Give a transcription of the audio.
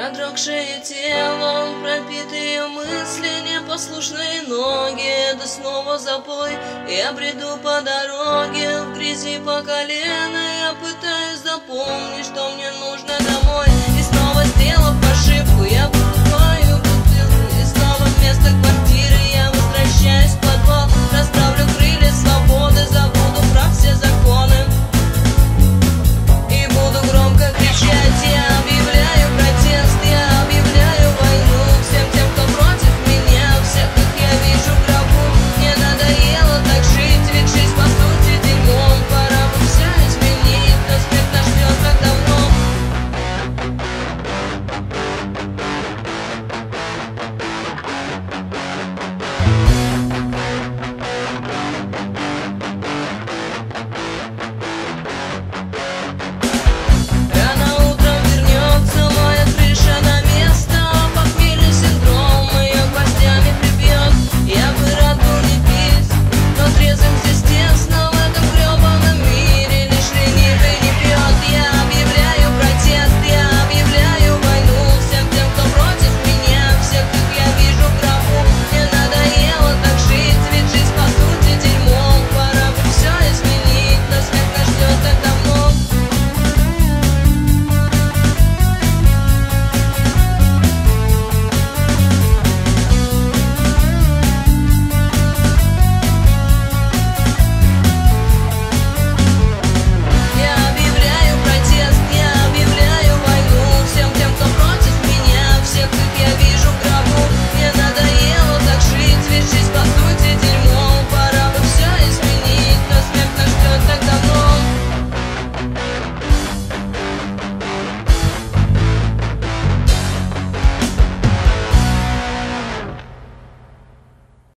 Продрогшее тело, пропитые мысли, непослушные ноги, да снова запой. Я бреду по дороге, в грязи по колено, я пытаюсь запомнить, что мне нужно домой.